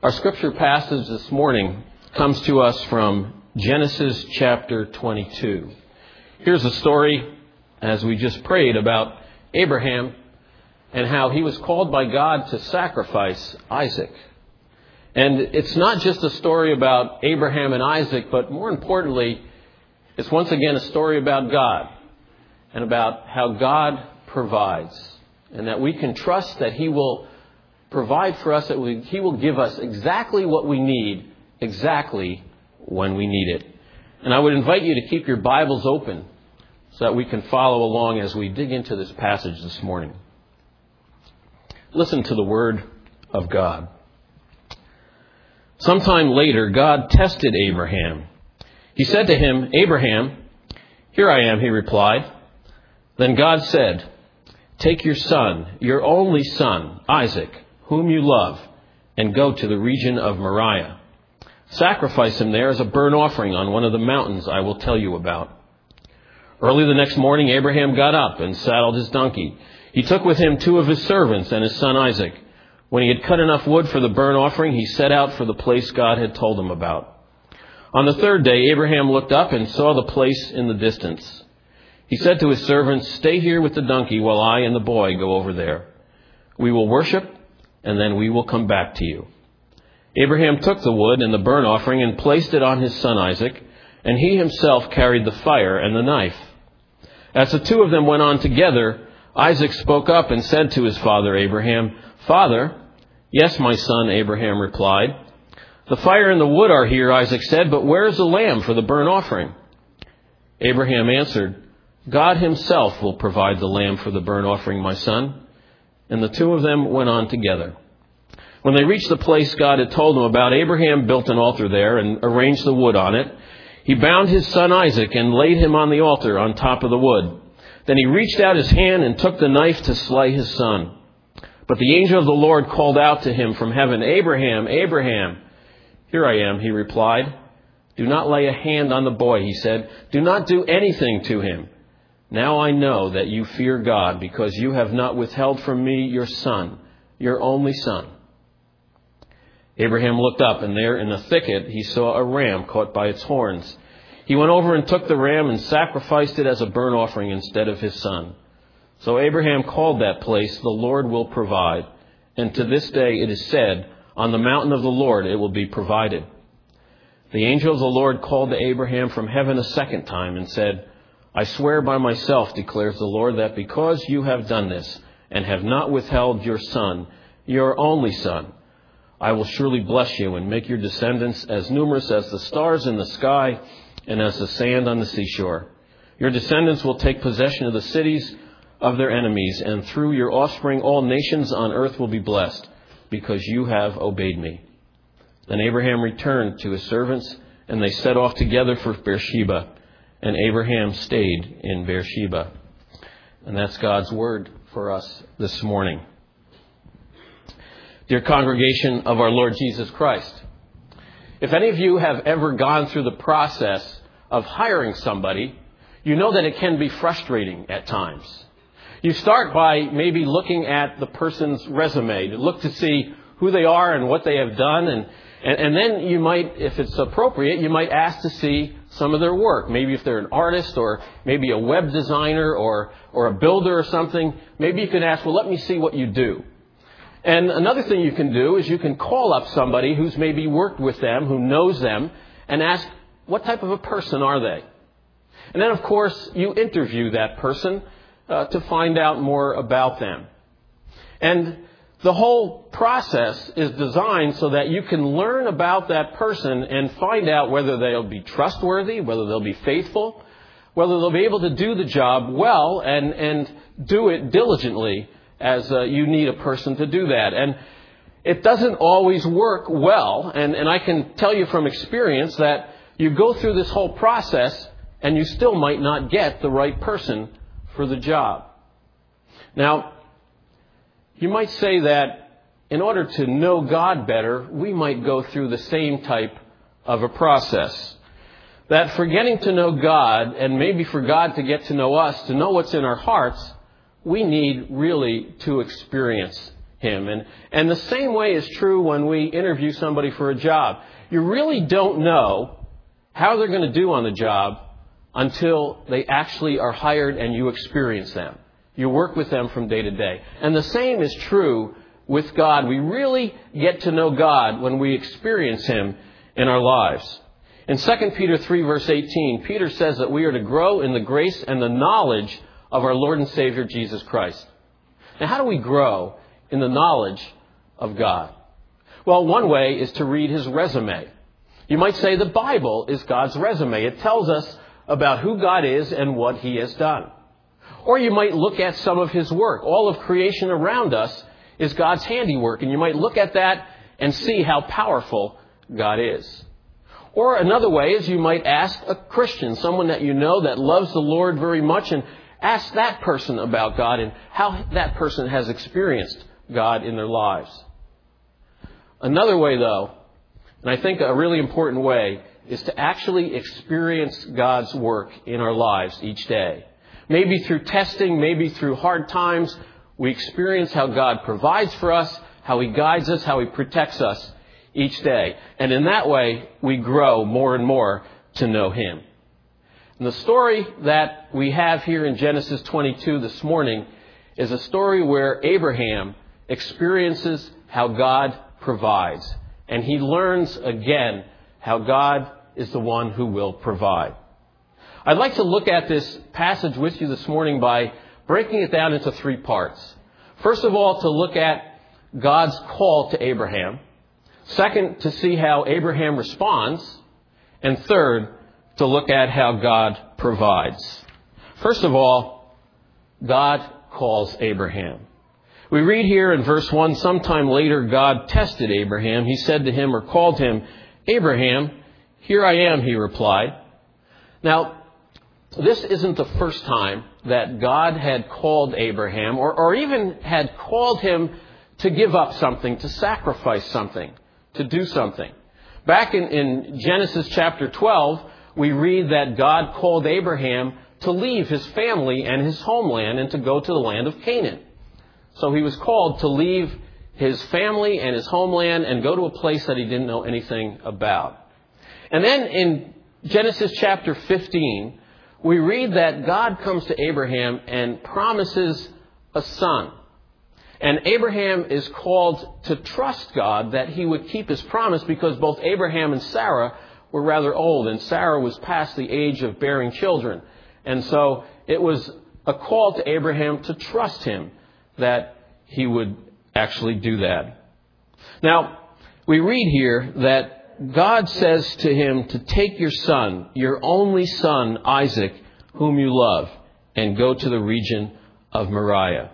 Our scripture passage this morning comes to us from Genesis chapter 22. Here's a story, as we just prayed, about Abraham and how he was called by God to sacrifice Isaac. And it's not just a story about Abraham and Isaac, but more importantly, it's once again a story about God and about how God provides, and that we can trust that He will provide for us, that He will give us exactly what we need, exactly when we need it. And I would invite you to keep your Bibles open so that we can follow along as we dig into this passage this morning. Listen to the word of God. Sometime later, God tested Abraham. He said to him, "Abraham." "Here I am," he replied. Then God said, "Take your son, your only son, Isaac, whom you love, and go to the region of Moriah. Sacrifice him there as a burnt offering on one of the mountains I will tell you about." Early the next morning, Abraham got up and saddled his donkey. He took with him 2 of his servants and his son Isaac. When he had cut enough wood for the burnt offering, he set out for the place God had told him about. On the 3rd day, Abraham looked up and saw the place in the distance. He said to his servants, "Stay here with the donkey while I and the boy go over there. We will worship, and then we will come back to you." Abraham took the wood and the burnt offering and placed it on his son Isaac, and he himself carried the fire and the knife. As the 2 of them went on together, Isaac spoke up and said to his father Abraham, "Father." "Yes, my son," Abraham replied. "The fire and the wood are here," Isaac said, "but where is the lamb for the burnt offering?" Abraham answered, "God himself will provide the lamb for the burnt offering, my son." And the 2 of them went on together. When they reached the place God had told them about, Abraham built an altar there and arranged the wood on it. He bound his son Isaac and laid him on the altar on top of the wood. Then he reached out his hand and took the knife to slay his son. But the angel of the Lord called out to him from heaven, "Abraham, Abraham." "Here I am," he replied. "Do not lay a hand on the boy," he said. "Do not do anything to him. Now I know that you fear God, because you have not withheld from me your son, your only son." Abraham looked up, and there in the thicket he saw a ram caught by its horns. He went over and took the ram and sacrificed it as a burnt offering instead of his son. So Abraham called that place, "The Lord will provide." And to this day it is said, "On the mountain of the Lord it will be provided." The angel of the Lord called to Abraham from heaven a second time and said, "I swear by myself, declares the Lord, that because you have done this and have not withheld your son, your only son, I will surely bless you and make your descendants as numerous as the stars in the sky and as the sand on the seashore. Your descendants will take possession of the cities of their enemies, and through your offspring all nations on earth will be blessed, because you have obeyed me." Then Abraham returned to his servants, and they set off together for Beersheba. And Abraham stayed in Beersheba. And that's God's word for us this morning. Dear congregation of our Lord Jesus Christ, if any of you have ever gone through the process of hiring somebody, you know that it can be frustrating at times. You start by maybe looking at the person's resume to look to see who they are and what they have done, and then you might, if it's appropriate, you might ask to see some of their work. Maybe if they're an artist, or maybe a web designer, or a builder or something, maybe you can ask, "Well, let me see what you do." And another thing you can do is you can call up somebody who's maybe worked with them, who knows them, and ask, "What type of a person are they?" And then, of course, you interview that person to find out more about them. And the whole process is designed so that you can learn about that person and find out whether they'll be trustworthy, whether they'll be faithful, whether they'll be able to do the job well and do it diligently, as you need a person to do that. And it doesn't always work well. And I can tell you from experience that you go through this whole process and you still might not get the right person for the job. Now, you might say that in order to know God better, we might go through the same type of a process. That for getting to know God, and maybe for God to get to know us, to know what's in our hearts, we need really to experience him. And the same way is true when we interview somebody for a job. You really don't know how they're going to do on the job until they actually are hired and you experience them. You work with them from day to day. And the same is true with God. We really get to know God when we experience him in our lives. In 2 Peter 3, verse 18, Peter says that we are to grow in the grace and the knowledge of our Lord and Savior, Jesus Christ. Now, how do we grow in the knowledge of God? Well, one way is to read his resume. You might say the Bible is God's resume. It tells us about who God is and what he has done. Or you might look at some of his work. All of creation around us is God's handiwork, and you might look at that and see how powerful God is. Or another way is you might ask a Christian, someone that you know that loves the Lord very much, and ask that person about God and how that person has experienced God in their lives. Another way, though, and I think a really important way, is to actually experience God's work in our lives each day. Maybe through testing, maybe through hard times, we experience how God provides for us, how he guides us, how he protects us each day. And in that way, we grow more and more to know him. And the story that we have here in Genesis 22 this morning is a story where Abraham experiences how God provides. And he learns again how God is the one who will provide. I'd like to look at this passage with you this morning by breaking it down into three parts. First of all, to look at God's call to Abraham. Second, to see how Abraham responds. And third, to look at how God provides. First of all, God calls Abraham. We read here in verse 1, sometime later God tested Abraham. He said to him, or called him, Abraham, here I am, he replied. Now, this isn't the first time that God had called Abraham or even had called him to give up something, to sacrifice something, to do something. Back in Genesis chapter 12, we read that God called Abraham to leave his family and his homeland and to go to the land of Canaan. So he was called to leave his family and his homeland and go to a place that he didn't know anything about. And then in Genesis chapter 15, we read that God comes to Abraham and promises a son. And Abraham is called to trust God that he would keep his promise because both Abraham and Sarah were rather old, and Sarah was past the age of bearing children. And so it was a call to Abraham to trust him that he would actually do that. Now, we read here that God says to him to take your son, your only son, Isaac, whom you love, and go to the region of Moriah.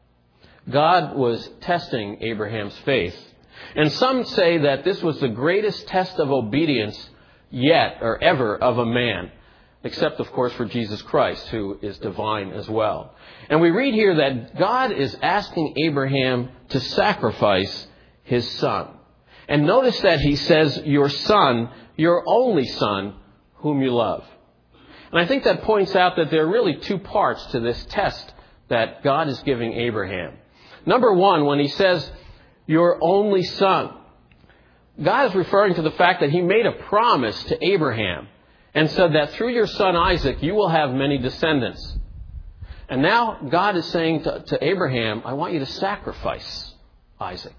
God was testing Abraham's faith. And some say that this was the greatest test of obedience yet or ever of a man, except, of course, for Jesus Christ, who is divine as well. And we read here that God is asking Abraham to sacrifice his son. And notice that he says, your son, your only son, whom you love. And I think that points out that there are really two parts to this test that God is giving Abraham. Number one, when he says, your only son, God is referring to the fact that he made a promise to Abraham and said that through your son Isaac, you will have many descendants. And now God is saying to Abraham, I want you to sacrifice Isaac.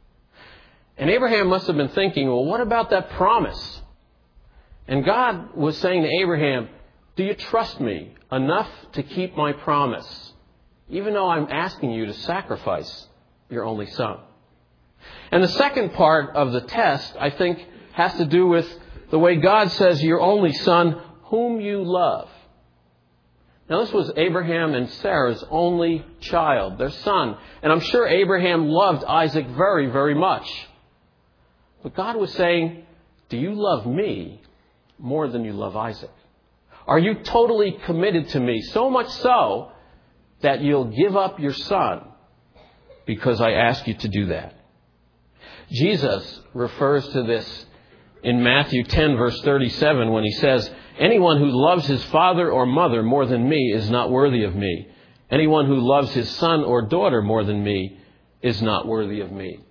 And Abraham must have been thinking, well, what about that promise? And God was saying to Abraham, do you trust me enough to keep my promise, even though I'm asking you to sacrifice your only son? And the second part of the test, I think, has to do with the way God says, your only son, whom you love. Now, this was Abraham and Sarah's only child, their son. And I'm sure Abraham loved Isaac very, very much. But God was saying, do you love me more than you love Isaac? Are you totally committed to me, so much so that you'll give up your son because I ask you to do that? Jesus refers to this in Matthew 10, verse 37, when he says, anyone who loves his father or mother more than me is not worthy of me. Anyone who loves his son or daughter more than me is not worthy of me.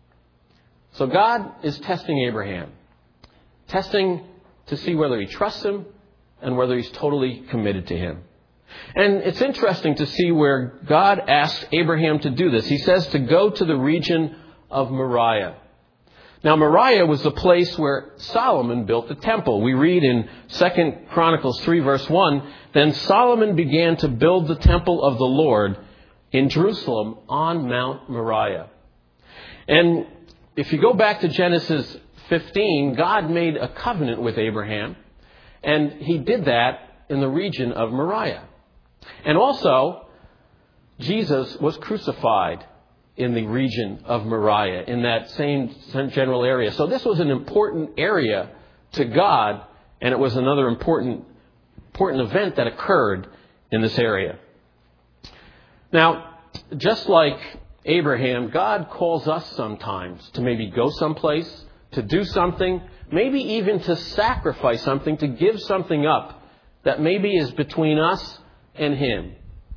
So God is testing Abraham, testing to see whether he trusts him and whether he's totally committed to him. And it's interesting to see where God asks Abraham to do this. He says to go to the region of Moriah. Now, Moriah was the place where Solomon built the temple. We read in 2 Chronicles 3, verse 1, "Then Solomon began to build the temple of the Lord in Jerusalem on Mount Moriah." And if you go back to Genesis 15, God made a covenant with Abraham, and he did that in the region of Moriah. And also, Jesus was crucified in the region of Moriah, in that same general area. So this was an important area to God, and it was another important event that occurred in this area. Now, just like Abraham, God calls us sometimes to maybe go someplace, to do something, maybe even to sacrifice something, to give something up that maybe is between us and him.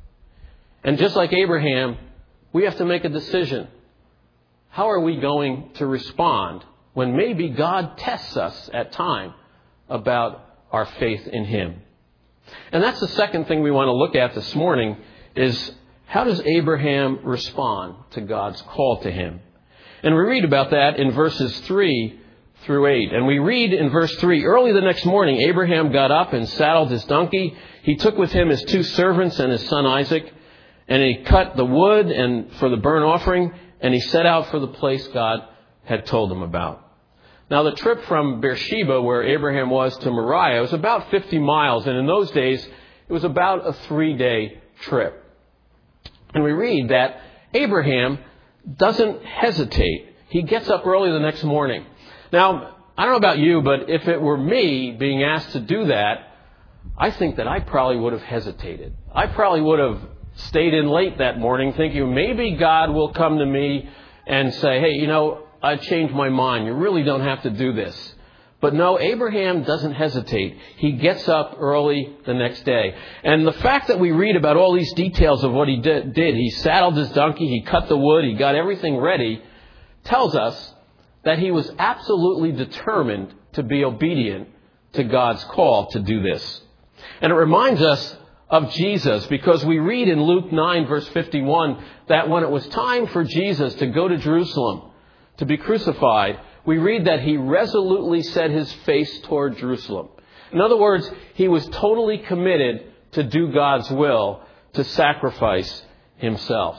And just like Abraham, we have to make a decision. How are we going to respond when maybe God tests us at time about our faith in him? And that's the second thing we want to look at this morning is how does Abraham respond to God's call to him? And we read about that in verses 3 through 8. And we read in verse 3, "Early the next morning, Abraham got up and saddled his donkey. He took with him his 2 servants and his son Isaac. And he cut the wood and for the burnt offering, and he set out for the place God had told him about." Now, the trip from Beersheba, where Abraham was, to Moriah was about 50 miles. And in those days, it was about a 3-day trip. And we read that Abraham doesn't hesitate. He gets up early the next morning. Now, I don't know about you, but if it were me being asked to do that, I think that I probably would have hesitated. I probably would have stayed in late that morning thinking maybe God will come to me and say, "Hey, I changed my mind. You really don't have to do this." But no, Abraham doesn't hesitate. He gets up early the next day. And the fact that we read about all these details of what he did, he saddled his donkey, he cut the wood, he got everything ready, tells us that he was absolutely determined to be obedient to God's call to do this. And it reminds us of Jesus, because we read in Luke 9, verse 51, that when it was time for Jesus to go to Jerusalem to be crucified, we read that he resolutely set his face toward Jerusalem. In other words, he was totally committed to do God's will, to sacrifice himself.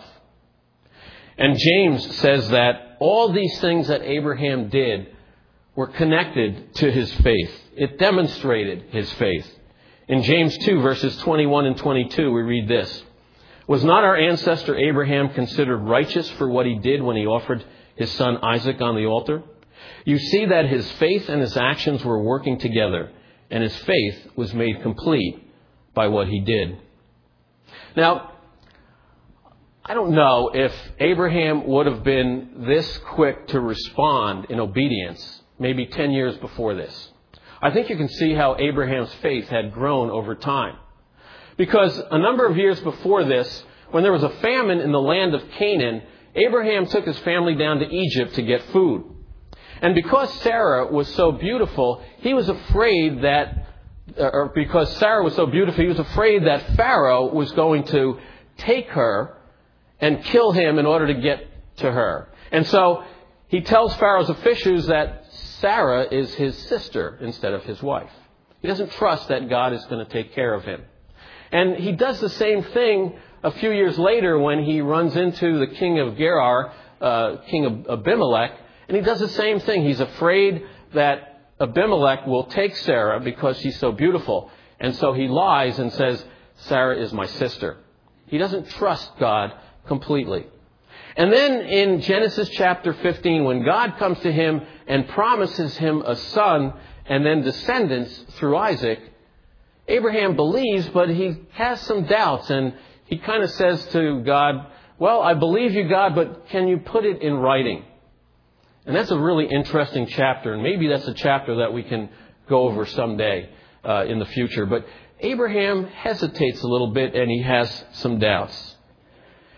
And James says that all these things that Abraham did were connected to his faith. It demonstrated his faith. In James 2, verses 21 and 22, we read this: "Was not our ancestor Abraham considered righteous for what he did when he offered his son Isaac on the altar? You see that his faith and his actions were working together, and his faith was made complete by what he did." Now, I don't know if Abraham would have been this quick to respond in obedience maybe 10 years before this. I think you can see how Abraham's faith had grown over time. Because a number of years before this, when there was a famine in the land of Canaan, Abraham took his family down to Egypt to get food. And because Sarah was so beautiful, he was afraid that Pharaoh was going to take her and kill him in order to get to her. And so he tells Pharaoh's officials that Sarah is his sister instead of his wife. He doesn't trust that God is going to take care of him. And he does the same thing a few years later when he runs into the king of Gerar, king of Abimelech, and he does the same thing. He's afraid that Abimelech will take Sarah because she's so beautiful. And so he lies and says, "Sarah is my sister." He doesn't trust God completely. And then in Genesis chapter 15, when God comes to him and promises him a son and then descendants through Isaac, Abraham believes, but he has some doubts. And he kind of says to God, "Well, I believe you, God, but can you put it in writing?" And that's a really interesting chapter. And maybe that's a chapter that we can go over someday in the future. But Abraham hesitates a little bit and he has some doubts.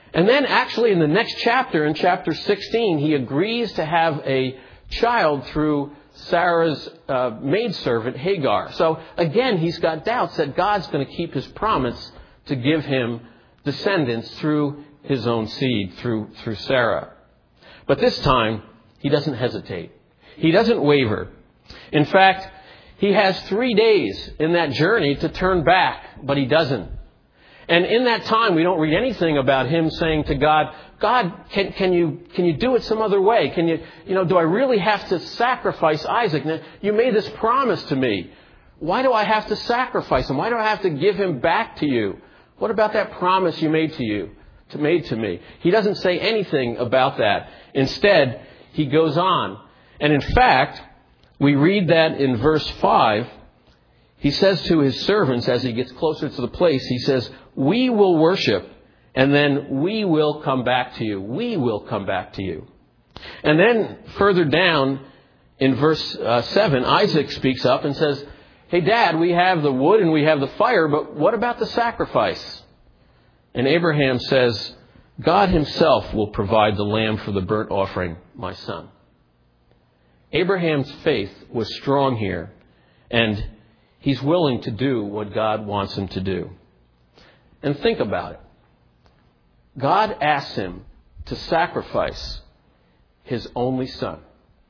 And then actually in the next chapter, in chapter 16, he agrees to have a child through Sarah's maidservant, Hagar. So again, he's got doubts that God's going to keep his promise to give him descendants through his own seed, through Sarah. But this time, he doesn't hesitate. He doesn't waver. In fact, he has 3 days in that journey to turn back, but he doesn't. And in that time, we don't read anything about him saying to God, God, can you do it some other way? Do I really have to sacrifice Isaac? Now, you made this promise to me. Why do I have to sacrifice him? Why do I have to give him back to you? What about that promise you made to me? He doesn't say anything about that. Instead, he goes on. And in fact, we read that in verse 5, he says to his servants as he gets closer to the place, he says, we will worship, and then we will come back to you. We will come back to you. And then further down in verse 7, Isaac speaks up and says, hey, Dad, we have the wood and we have the fire, but what about the sacrifice? And Abraham says, God himself will provide the lamb for the burnt offering, my son. Abraham's faith was strong here, and he's willing to do what God wants him to do. And think about it. God asks him to sacrifice his only son.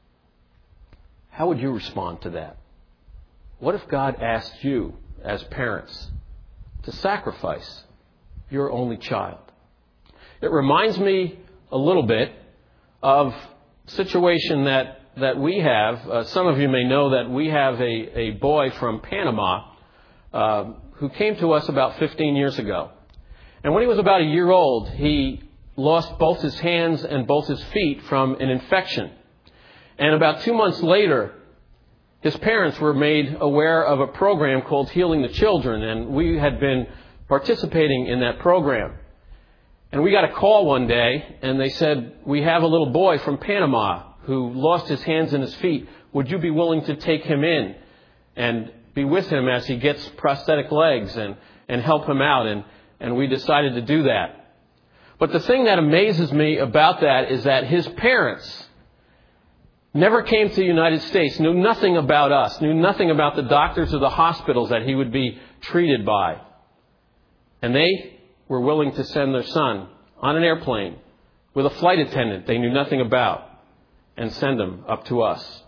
How would you respond to that? What if God asked you, as parents, to sacrifice your only child? It reminds me a little bit of a situation that we have. Some of you may know that we have a boy from Panama who came to us about 15 years ago. And when he was about a year old, he lost both his hands and both his feet from an infection. And about 2 months later, his parents were made aware of a program called Healing the Children, and we had been participating in that program. And we got a call one day, and they said, we have a little boy from Panama who lost his hands and his feet. Would you be willing to take him in and be with him as he gets prosthetic legs and help him out? And we decided to do that. But the thing that amazes me about that is that his parents never came to the United States, knew nothing about us, knew nothing about the doctors or the hospitals that he would be treated by. And they were willing to send their son on an airplane with a flight attendant they knew nothing about and send him up to us.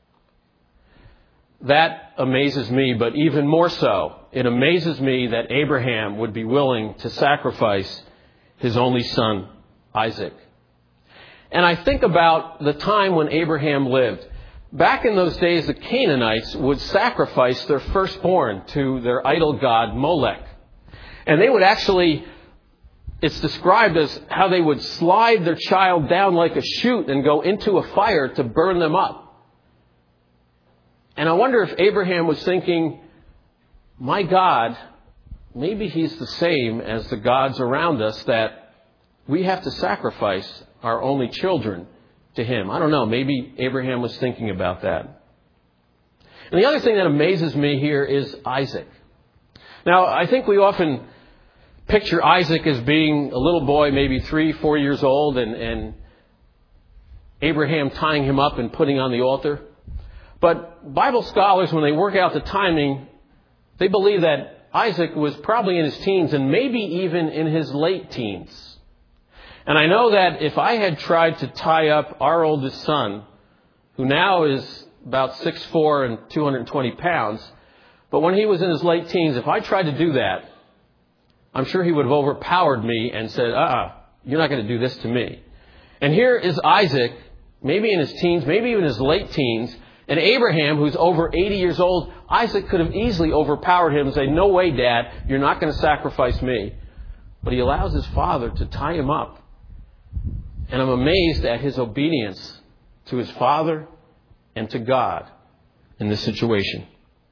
That amazes me, but even more so, it amazes me that Abraham would be willing to sacrifice his only son, Isaac. And I think about the time when Abraham lived. Back in those days, the Canaanites would sacrifice their firstborn to their idol god, Molech. And they would actually, it's described as how they would slide their child down like a chute and go into a fire to burn them up. And I wonder if Abraham was thinking, my God, maybe he's the same as the gods around us, that we have to sacrifice our only children to him. I don't know. Maybe Abraham was thinking about that. And the other thing that amazes me here is Isaac. Now, I think we often picture Isaac as being a little boy, maybe 3-4 years old, and Abraham tying him up and putting on the altar. But Bible scholars, when they work out the timing, they believe that Isaac was probably in his teens and maybe even in his late teens. And I know that if I had tried to tie up our oldest son, who now is about 6'4" and 220 pounds, but when he was in his late teens, if I tried to do that, I'm sure he would have overpowered me and said, you're not going to do this to me. And here is Isaac, maybe in his teens, maybe even his late teens, and Abraham, who's over 80 years old. Isaac could have easily overpowered him and say, no way, Dad, you're not going to sacrifice me. But he allows his father to tie him up. And I'm amazed at his obedience to his father and to God in this situation.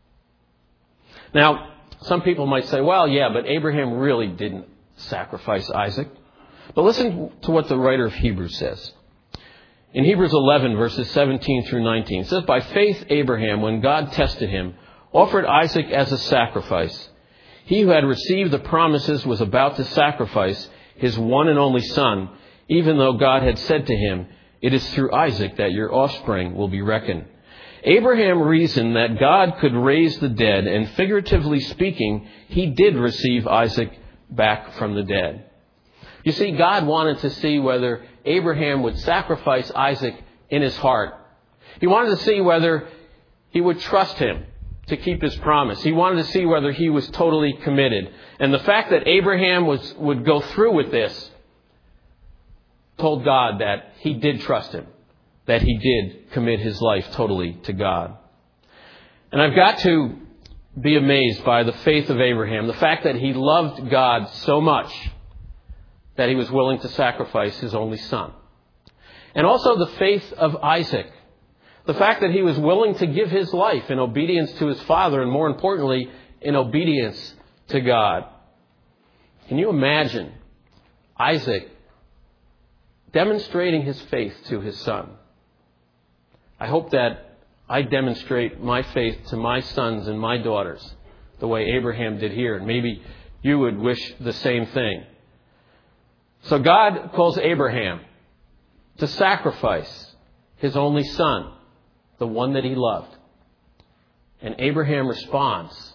Now, some people might say, well, yeah, but Abraham really didn't sacrifice Isaac. But listen to what the writer of Hebrews says. In Hebrews 11, verses 17 through 19, it says, by faith Abraham, when God tested him, offered Isaac as a sacrifice. He who had received the promises was about to sacrifice his one and only son, even though God had said to him, "It is through Isaac that your offspring will be reckoned." Abraham reasoned that God could raise the dead, and figuratively speaking, he did receive Isaac back from the dead. You see, God wanted to see whether Abraham would sacrifice Isaac in his heart. He wanted to see whether he would trust him to keep his promise. He wanted to see whether he was totally committed. And the fact that Abraham would go through with this told God that he did trust him, that he did commit his life totally to God. And I've got to be amazed by the faith of Abraham, the fact that he loved God so much that he was willing to sacrifice his only son. And also the faith of Isaac, the fact that he was willing to give his life in obedience to his father, and more importantly, in obedience to God. Can you imagine Isaac demonstrating his faith to his son? I hope that I demonstrate my faith to my sons and my daughters the way Abraham did here. And maybe you would wish the same thing. So God calls Abraham to sacrifice his only son, the one that he loved. And Abraham responds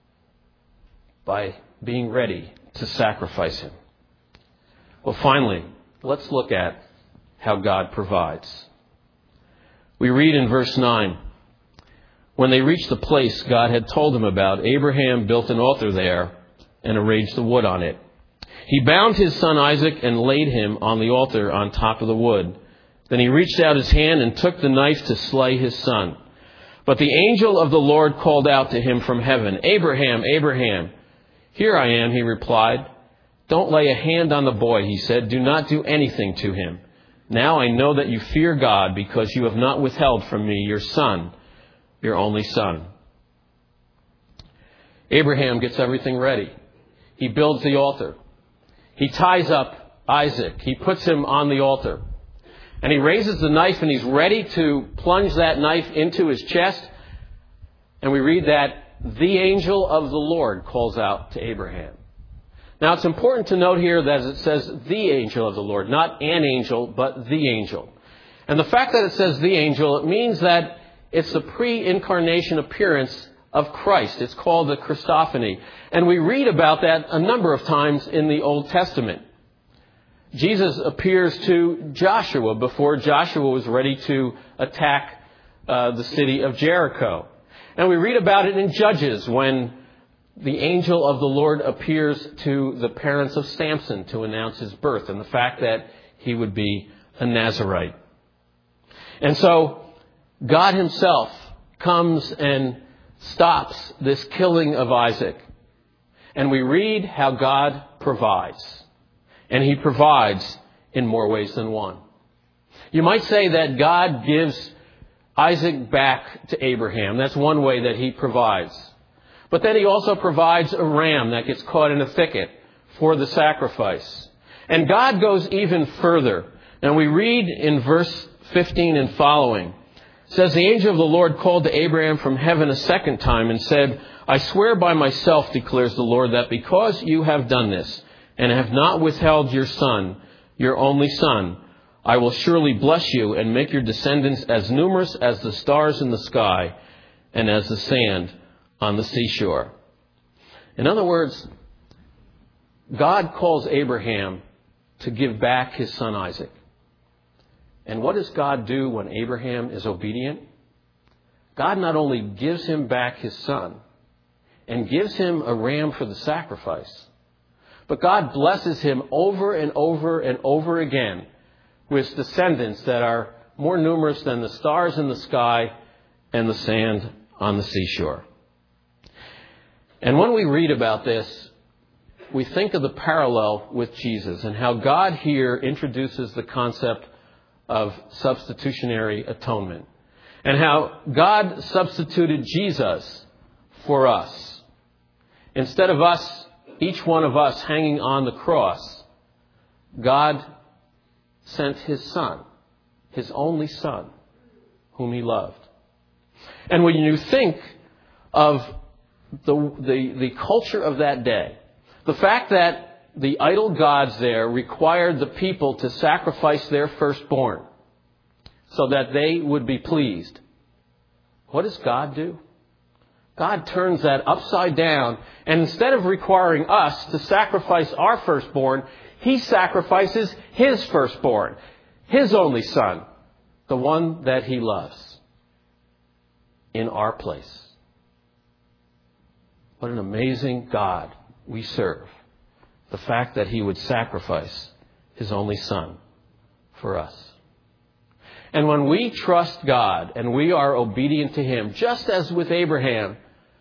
by being ready to sacrifice him. Well, finally, let's look at how God provides. We read in verse 9, when they reached the place God had told them about, Abraham built an altar there and arranged the wood on it. He bound his son Isaac and laid him on the altar on top of the wood. Then he reached out his hand and took the knife to slay his son. But the angel of the Lord called out to him from heaven, "Abraham, Abraham." "Here I am," he replied. "Don't lay a hand on the boy," he said. "Do not do anything to him. Now I know that you fear God because you have not withheld from me your son, your only son." Abraham gets everything ready. He builds the altar. He ties up Isaac. He puts him on the altar. And he raises the knife and he's ready to plunge that knife into his chest. And we read that the angel of the Lord calls out to Abraham. Now it's important to note here that it says the angel of the Lord, not an angel, but the angel. And the fact that it says the angel, it means that it's the pre-incarnation appearance of Christ. It's called the Christophany. And we read about that a number of times in the Old Testament. Jesus appears to Joshua before Joshua was ready to attack the city of Jericho. And we read about it in Judges when the angel of the Lord appears to the parents of Samson to announce his birth and the fact that he would be a Nazirite. And so God himself comes and stops this killing of Isaac. And we read how God provides. And he provides in more ways than one. You might say that God gives Isaac back to Abraham. That's one way that he provides. But then he also provides a ram that gets caught in a thicket for the sacrifice. And God goes even further. And we read in verse 15 and following. It says, "The angel of the Lord called to Abraham from heaven a second time and said, 'I swear by myself, declares the Lord, that because you have done this and have not withheld your son, your only son, I will surely bless you and make your descendants as numerous as the stars in the sky and as the sand on the seashore.'" In other words, God calls Abraham to give back his son Isaac. And what does God do when Abraham is obedient? God not only gives him back his son and gives him a ram for the sacrifice, but God blesses him over and over and over again with descendants that are more numerous than the stars in the sky and the sand on the seashore. And when we read about this, we think of the parallel with Jesus and how God here introduces the concept of substitutionary atonement and how God substituted Jesus for us. Instead of us, each one of us hanging on the cross, God sent his son, his only son, whom he loved. And when you think of the culture of that day, the fact that the idol gods there required the people to sacrifice their firstborn so that they would be pleased. What does God do? God turns that upside down, and instead of requiring us to sacrifice our firstborn, He sacrifices His firstborn, His only Son, the one that He loves, in our place. What an amazing God we serve. The fact that He would sacrifice His only Son for us. And when we trust God and we are obedient to Him, just as with Abraham,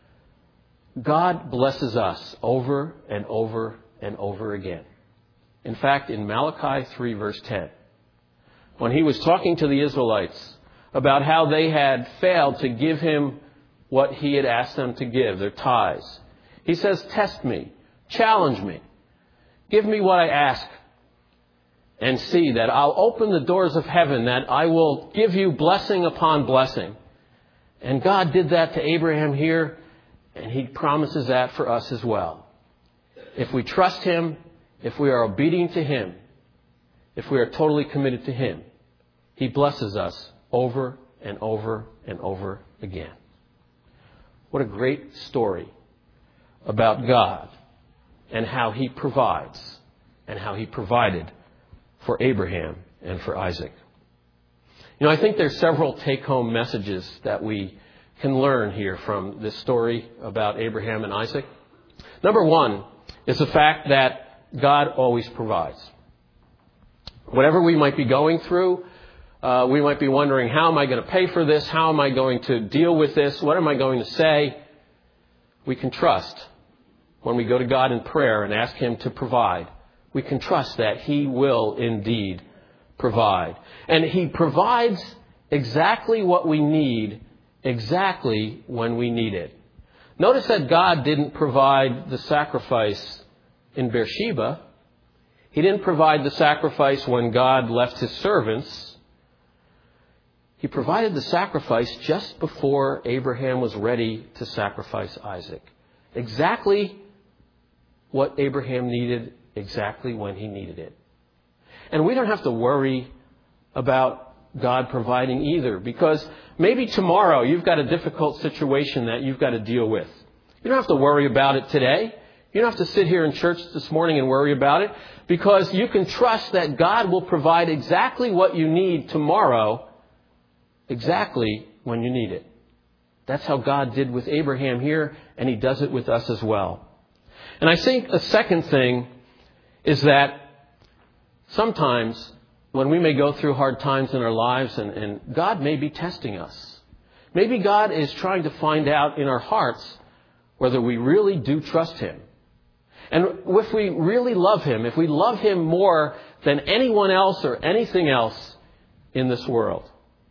God blesses us over and over and over again. In fact, in Malachi 3 verse 10, when He was talking to the Israelites about how they had failed to give Him what He had asked them to give, their tithes, He says, test me, challenge me, give me what I ask, and see that I'll open the doors of heaven, that I will give you blessing upon blessing. And God did that to Abraham here, and He promises that for us as well. If we trust Him, if we are obedient to Him, if we are totally committed to Him, He blesses us over and over and over again. What a great story about God and how He provides and how He provided for Abraham and for Isaac. You know, I think there's several take-home messages that we can learn here from this story about Abraham and Isaac. Number one is the fact that God always provides. Whatever we might be going through, we might be wondering, how am I going to pay for this? How am I going to deal with this? What am I going to say? We can trust when we go to God in prayer and ask Him to provide. We can trust that He will indeed provide. And He provides exactly what we need, exactly when we need it. Notice that God didn't provide the sacrifice in Beersheba. He didn't provide the sacrifice when God left His servants. He provided the sacrifice just before Abraham was ready to sacrifice Isaac. Exactly what Abraham needed, exactly when he needed it. And we don't have to worry about God providing either, because maybe tomorrow you've got a difficult situation that you've got to deal with. You don't have to worry about it today. You don't have to sit here in church this morning and worry about it, because you can trust that God will provide exactly what you need tomorrow, exactly when you need it. That's how God did with Abraham here, and He does it with us as well. And I think a second thing is that sometimes when we may go through hard times in our lives and God may be testing us. Maybe God is trying to find out in our hearts whether we really do trust Him. And if we really love Him, if we love Him more than anyone else or anything else in this world.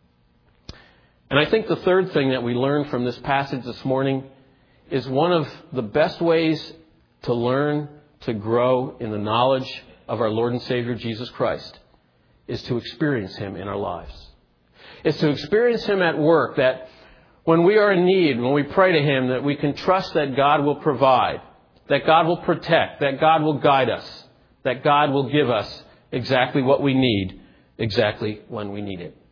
And I think the third thing that we learn from this passage this morning is one of the best ways to learn to grow in the knowledge of our Lord and Savior Jesus Christ is to experience Him in our lives. It's to experience Him at work, that when we are in need, when we pray to Him, that we can trust that God will provide, that God will protect, that God will guide us, that God will give us exactly what we need, exactly when we need it.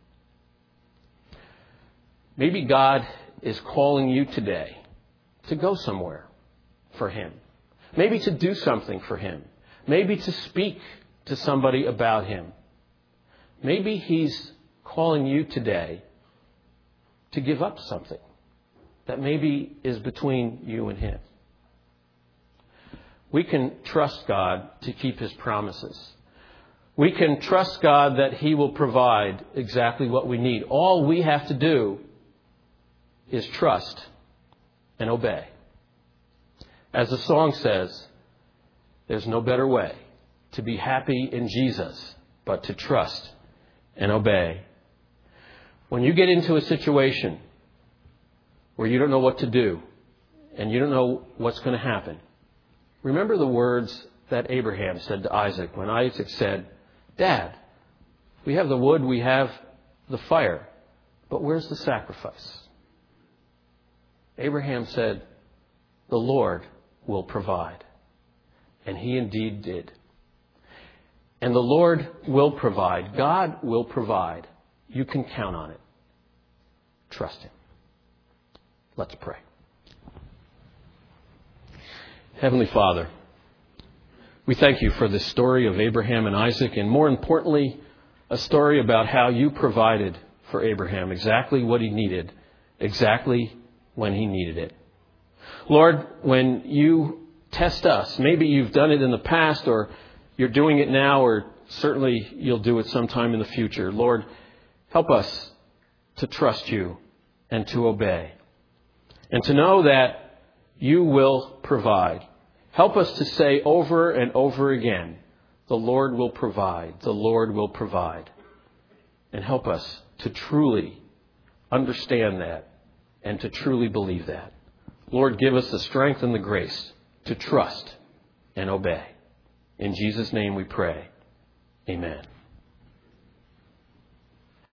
Maybe God is calling you today to go somewhere for Him. Maybe to do something for Him. Maybe to speak to somebody about Him. Maybe He's calling you today to give up something that maybe is between you and Him. We can trust God to keep His promises. We can trust God that He will provide exactly what we need. All we have to do is trust and obey. As the song says, there's no better way to be happy in Jesus but to trust and obey. When you get into a situation where you don't know what to do and you don't know what's going to happen, remember the words that Abraham said to Isaac when Isaac said, "Dad, we have the wood, we have the fire, but where's the sacrifice?" Abraham said, "The Lord will provide." And he indeed did. And the Lord will provide. God will provide. You can count on it. Trust him. Let's pray. Heavenly Father, we thank you for this story of Abraham and Isaac, and more importantly, a story about how you provided for Abraham exactly what he needed, exactly when he needed it. Lord, when you test us, maybe you've done it in the past, or you're doing it now, or certainly you'll do it sometime in the future. Lord, help us to trust you and to obey, and to know that you will provide. Help us to say over and over again, the Lord will provide, the Lord will provide. And help us to truly understand that and to truly believe that. Lord, give us the strength and the grace to trust and obey. In Jesus' name we pray. Amen.